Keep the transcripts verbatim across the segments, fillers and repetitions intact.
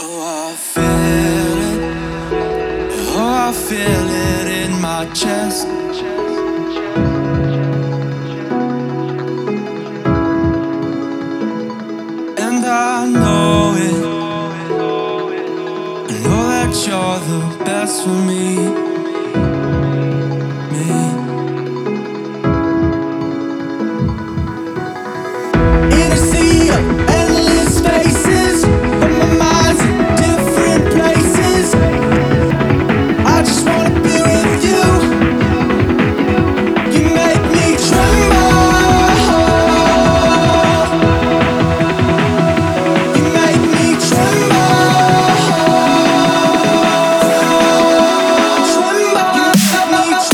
Oh, I feel it. Oh, I feel it in my chest. And I know it. I know that you're the best for me. Me. In a sea of endless spaces, but my mind's in different places. I just wanna be with you. You make me tremble. You make me tremble. Tremble. You make me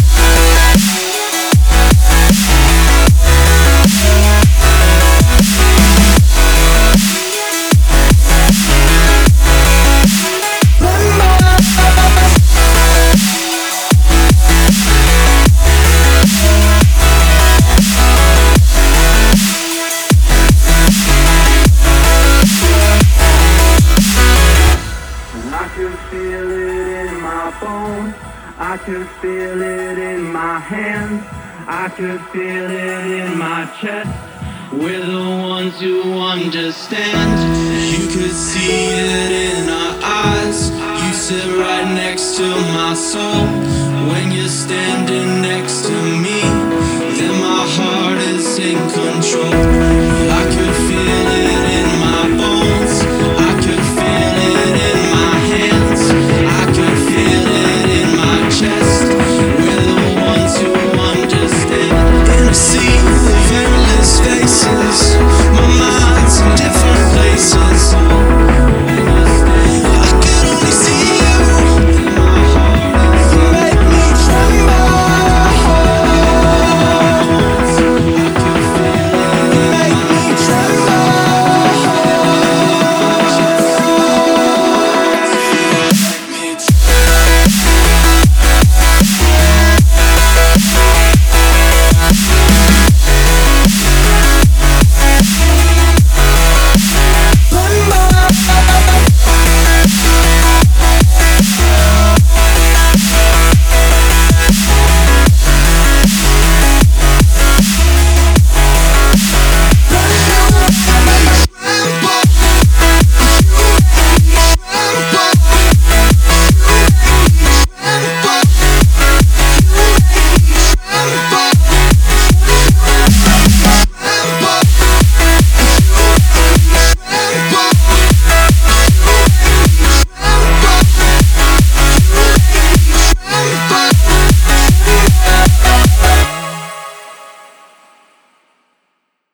I can feel it in my bones. I can feel it in my hands. I can feel it in my chest. We're the ones who understand. You could see it in our eyes. You sit right next to my soul. When you're standing next to me, then my heart is in control.